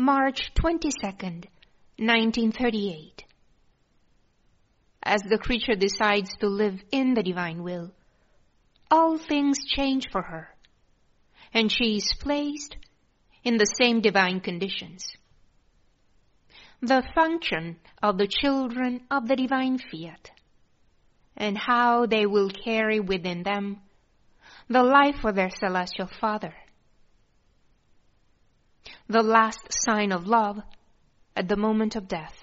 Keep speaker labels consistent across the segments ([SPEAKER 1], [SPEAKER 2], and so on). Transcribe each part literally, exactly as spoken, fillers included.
[SPEAKER 1] March twenty-second, nineteen thirty-eight. As the creature decides to live in the divine will, all things change for her, and she is placed in the same divine conditions. The function of the children of the divine fiat, and how they will carry within them the life of their celestial Father. The last sign of love at the moment of death.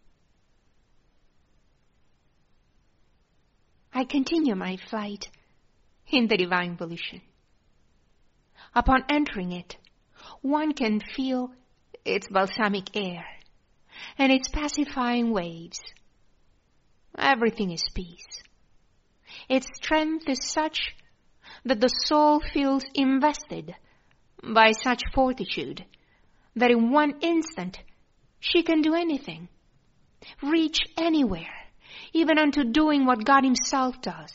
[SPEAKER 1] I continue my flight in the divine volition. Upon entering it, one can feel its balsamic air and its pacifying waves. Everything is peace. Its strength is such that the soul feels invested by such fortitude that in one instant she can do anything, reach anywhere, even unto doing what God Himself does.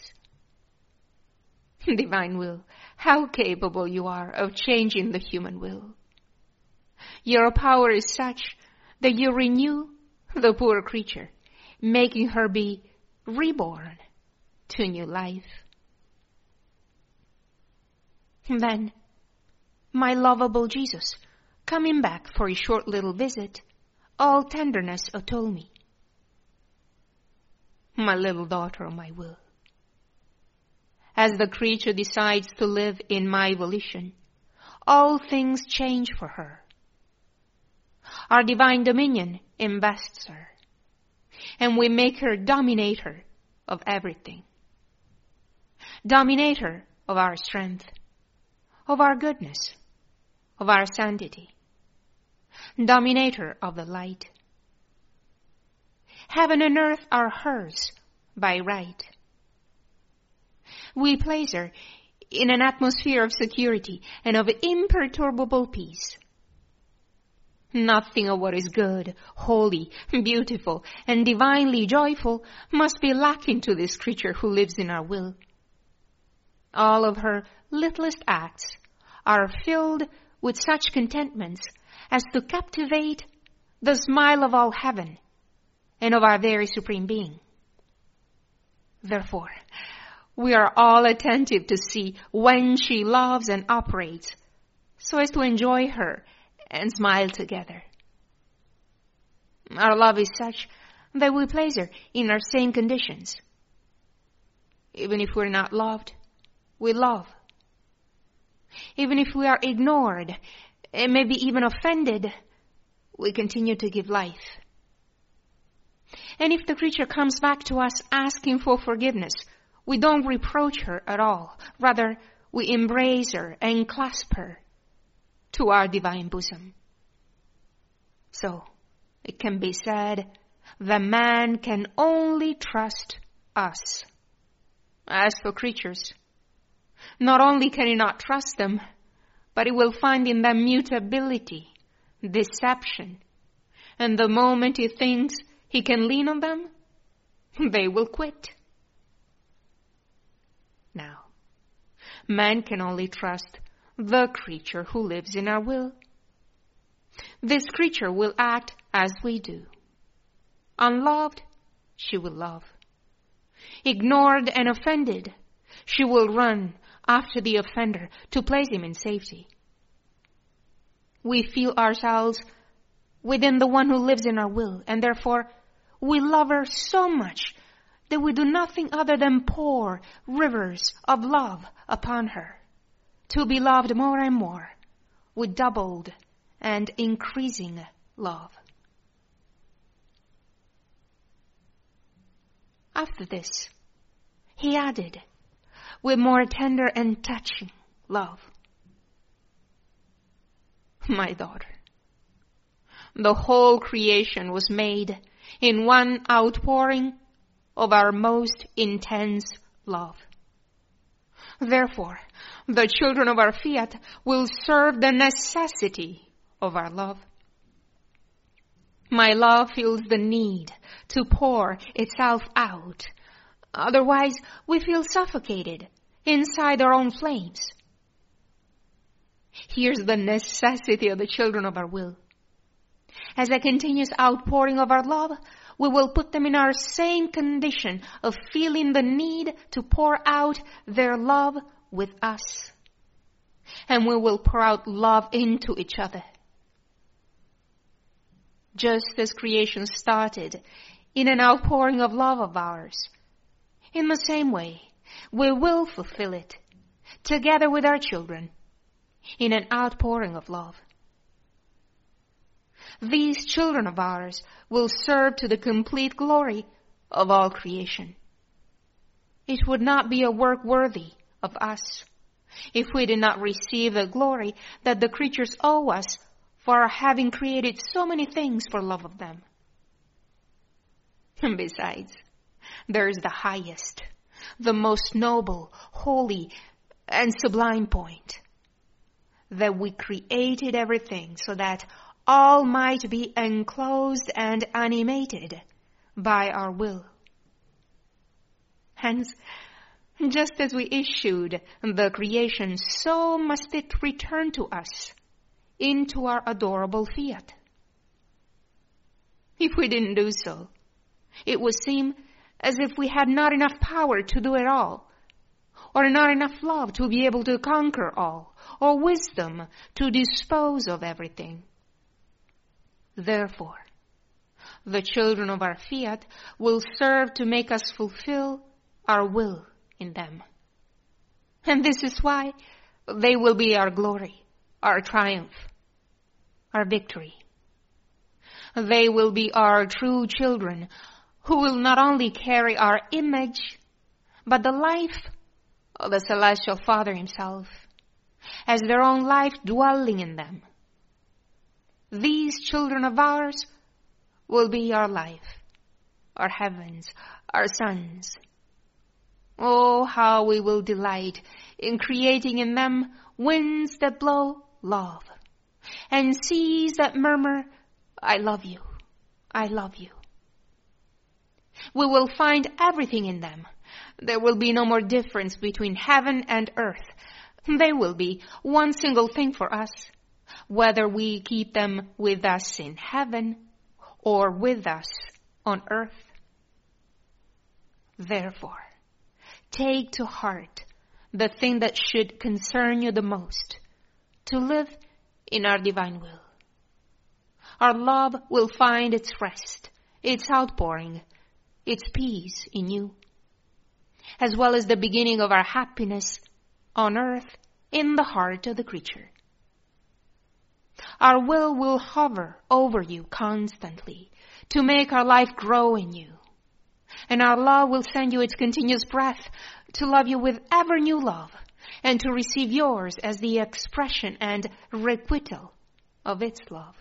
[SPEAKER 1] Divine will, how capable you are of changing the human will. Your power is such that you renew the poor creature, making her be reborn to new life. Then, my lovable Jesus, coming back for a short little visit, all tenderness told me, my little daughter of my will, as the creature decides to live in my volition, all things change for her. Our divine dominion invests her, and we make her dominator of everything. Dominator of our strength, of our goodness, of our sanctity. Dominator of the light. Heaven and earth are hers by right. We place her in an atmosphere of security and of imperturbable peace. Nothing of what is good, holy, beautiful, and divinely joyful must be lacking to this creature who lives in our will. All of her littlest acts are filled with such contentments as to captivate the smile of all heaven and of our very supreme being. Therefore, we are all attentive to see when she loves and operates, so as to enjoy her and smile together. Our love is such that we place her in our same conditions. Even if we're not loved, we love. Even if we are ignored, and maybe even offended, we continue to give life. And if the creature comes back to us asking for forgiveness, we don't reproach her at all. Rather, we embrace her and clasp her to our divine bosom. So, it can be said, the man can only trust us. As for creatures, not only can he not trust them, but he will find in them mutability, deception, and the moment he thinks he can lean on them, they will quit. Now, man can only trust the creature who lives in our will. This creature will act as we do. Unloved, she will love. Ignored and offended, she will run after the offender to place him in safety. We feel ourselves within the one who lives in our will, and therefore we love her so much that we do nothing other than pour rivers of love upon her, to be loved more and more with doubled and increasing love. After this, he added, with more tender and touching love, my daughter, the whole creation was made in one outpouring of our most intense love. Therefore, the children of our fiat will serve the necessity of our love. My love feels the need to pour itself out. Otherwise, we feel suffocated inside our own flames. Here's the necessity of the children of our will. As a continuous outpouring of our love, we will put them in our same condition of feeling the need to pour out their love with us. And we will pour out love into each other. Just as creation started in an outpouring of love of ours, in the same way, we will fulfill it, together with our children, in an outpouring of love. These children of ours will serve to the complete glory of all creation. It would not be a work worthy of us if we did not receive the glory that the creatures owe us for having created so many things for love of them. And besides, there is the highest, the most noble, holy, and sublime point, that we created everything so that all might be enclosed and animated by our will. Hence, just as we issued the creation, so must it return to us into our adorable fiat. If we didn't do so, it would seem as if we had not enough power to do it all, or not enough love to be able to conquer all, or wisdom to dispose of everything. Therefore, the children of our fiat will serve to make us fulfill our will in them. And this is why they will be our glory, our triumph, our victory. They will be our true children who will not only carry our image, but the life of the Celestial Father himself as their own life dwelling in them. These children of ours will be our life, our heavens, our suns. Oh, how we will delight in creating in them winds that blow love, and seas that murmur, I love you, I love you. We will find everything in them. There will be no more difference between heaven and earth. They will be one single thing for us, whether we keep them with us in heaven or with us on earth. Therefore, take to heart the thing that should concern you the most, to live in our divine will. Our love will find its rest, its outpouring, its peace in you, as well as the beginning of our happiness on earth in the heart of the creature. Our will will hover over you constantly to make our life grow in you. And our love will send you its continuous breath to love you with ever new love and to receive yours as the expression and requital of its love.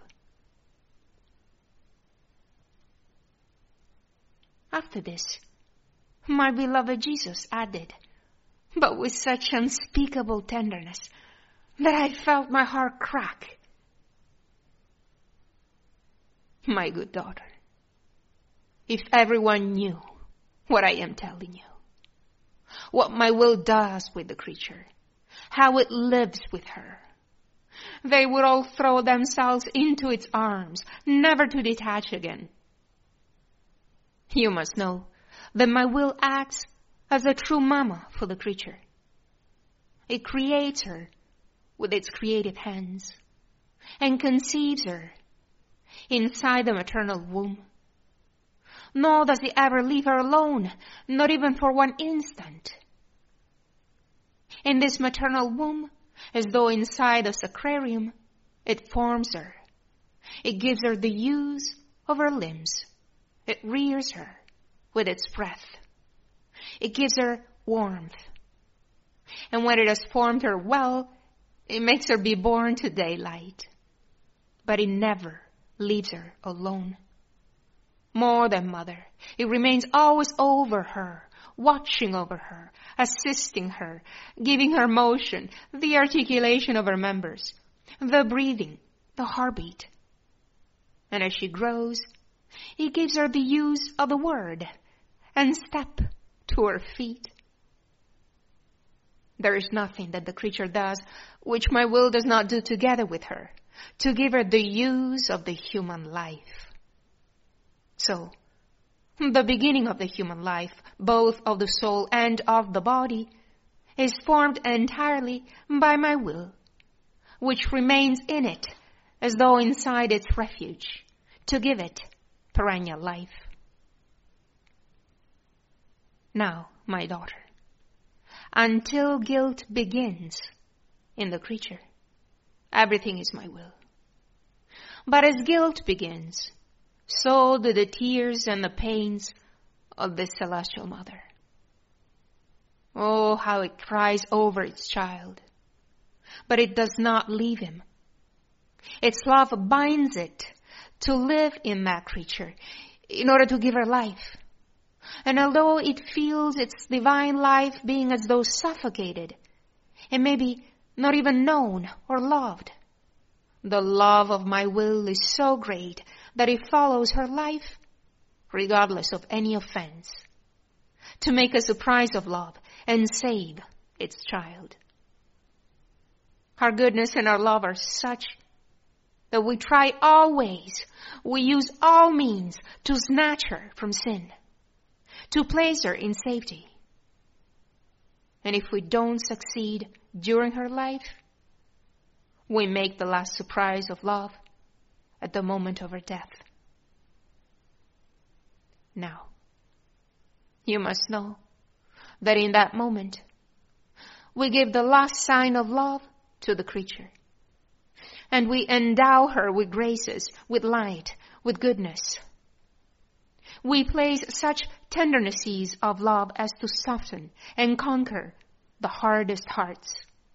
[SPEAKER 1] After this, my beloved Jesus added, but with such unspeakable tenderness that I felt my heart crack, my good daughter, if everyone knew what I am telling you, what my will does with the creature, how it lives with her, they would all throw themselves into its arms, never to detach again. You must know that my will acts as a true mama for the creature. It creates her with its creative hands and conceives her inside the maternal womb. Nor does it ever leave her alone, not even for one instant. In this maternal womb, as though inside a sacrarium, it forms her. It gives her the use of her limbs. It rears her with its breath. It gives her warmth. And when it has formed her well, it makes her be born to daylight. But it never leaves her alone. More than mother, it remains always over her, watching over her, assisting her, giving her motion, the articulation of her members, the breathing, the heartbeat. And as she grows, it gives her the use of the word and step to her feet. There is nothing that the creature does which my will does not do together with her, to give her the use of the human life. So, the beginning of the human life, both of the soul and of the body, is formed entirely by my will, which remains in it as though inside its refuge, to give it perennial life. Now, my daughter, until guilt begins in the creature, everything is my will. But as guilt begins, so do the tears and the pains of this celestial mother. Oh, how it cries over its child. But it does not leave him. Its love binds it to live in that creature in order to give her life. And although it feels its divine life being as though suffocated, and maybe not even known or loved, the love of my will is so great that it follows her life, regardless of any offense, to make a surprise of love and save its child. Our goodness and our love are such that we try all ways, we use all means to snatch her from sin, to place her in safety. And if we don't succeed during her life, we make the last surprise of love at the moment of her death. Now, you must know that in that moment, we give the last sign of love to the creature. And we endow her with graces, with light, with goodness. We place such tendernesses of love as to soften and conquer the hardest hearts.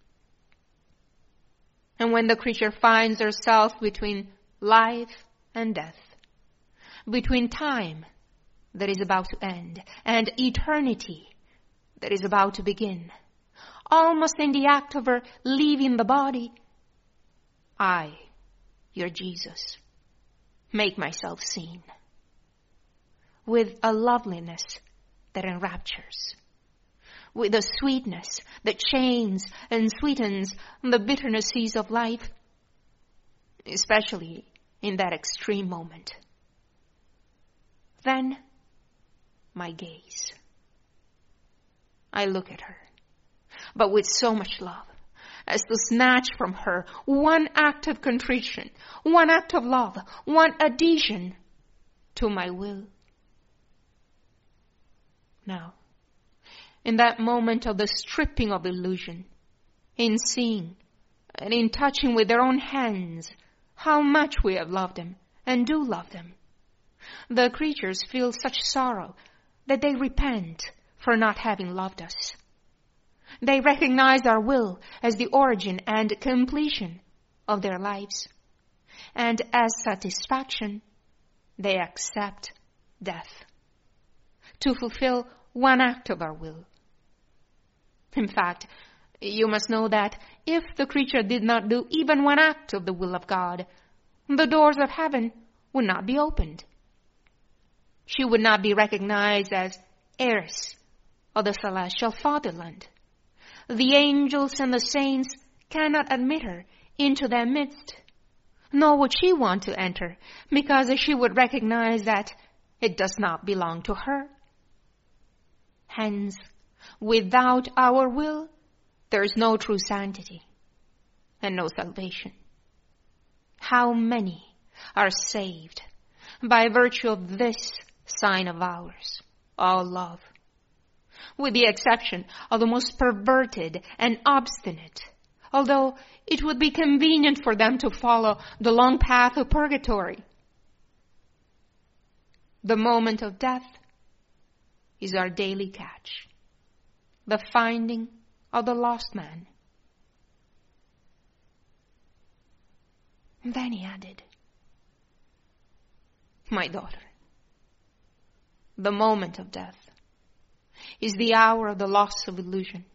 [SPEAKER 1] And when the creature finds herself between life and death, between time that is about to end and eternity that is about to begin, almost in the act of her leaving the body, I, your Jesus, make myself seen with a loveliness that enraptures, with a sweetness that chains and sweetens the bitternesses of life, especially in that extreme moment. Then, my gaze. I look at her, but with so much love, as to snatch from her one act of contrition, one act of love, one adhesion to my will. Now, in that moment of the stripping of illusion, in seeing and in touching with their own hands how much we have loved them and do love them, the creatures feel such sorrow that they repent for not having loved us. They recognize our will as the origin and completion of their lives. And as satisfaction, they accept death to fulfill one act of our will. In fact, you must know that if the creature did not do even one act of the will of God, the doors of heaven would not be opened. She would not be recognized as heiress of the celestial fatherland. The angels and the saints cannot admit her into their midst, nor would she want to enter, because she would recognize that it does not belong to her. Hence, without our will, there is no true sanctity and no salvation. How many are saved by virtue of this sign of ours, all love? With the exception of the most perverted and obstinate, although it would be convenient for them to follow the long path of purgatory. The moment of death is our daily catch, the finding of the lost man. And then he added, my daughter, the moment of death is the hour of the loss of illusion.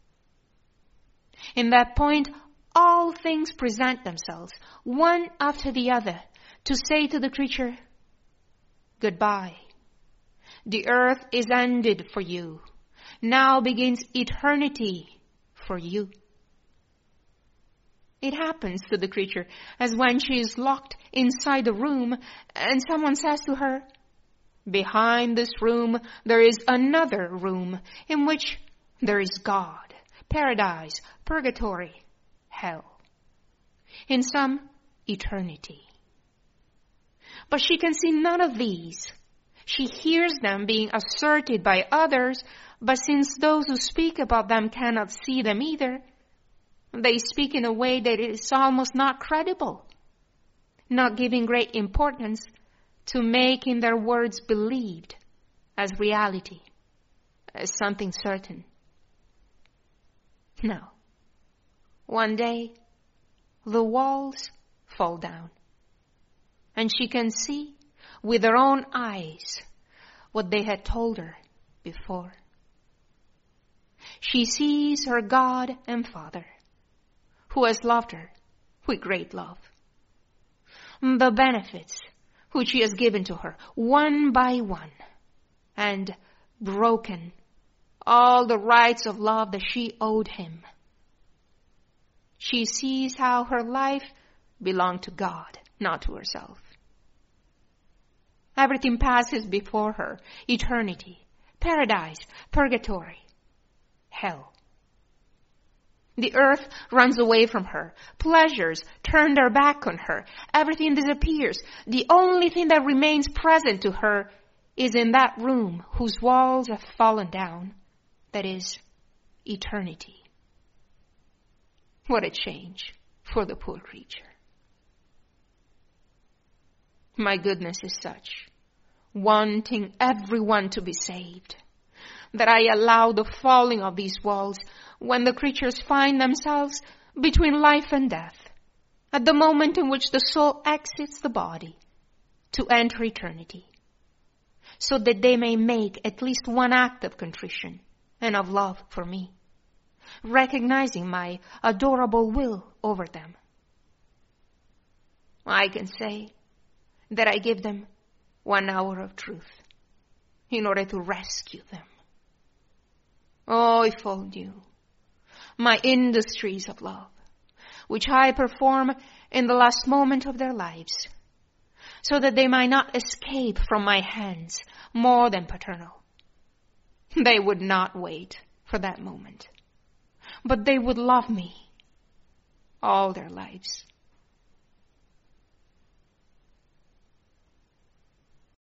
[SPEAKER 1] In that point, all things present themselves, one after the other, to say to the creature, goodbye. The earth is ended for you. Now begins eternity for you. It happens to the creature as when she is locked inside a room and someone says to her, "Behind this room there is another room in which there is God, paradise, purgatory, hell. In some, eternity." But she can see none of these. She hears them being asserted by others, but since those who speak about them cannot see them either, they speak in a way that is almost not credible, not giving great importance to making their words believed as reality, as something certain. No. One day, the walls fall down, and she can see with her own eyes what they had told her before. She sees her God and Father, who has loved her with great love. The benefits which he has given to her one by one, and broken all the rights of love that she owed him. She sees how her life belonged to God, not to herself. Everything passes before her: eternity, paradise, purgatory, hell. The earth runs away from her. Pleasures turn their back on her. Everything disappears. The only thing that remains present to her is in that room whose walls have fallen down. That is, eternity. What a change for the poor creature. My goodness is such, wanting everyone to be saved, that I allow the falling of these walls when the creatures find themselves between life and death, at the moment in which the soul exits the body to enter eternity, so that they may make at least one act of contrition and of love for me, recognizing my adorable will over them. I can say that I give them one hour of truth in order to rescue them. Oh, if all knew my industries of love, which I perform in the last moment of their lives, so that they might not escape from my hands more than paternal. They would not wait for that moment, but they would love me all their lives.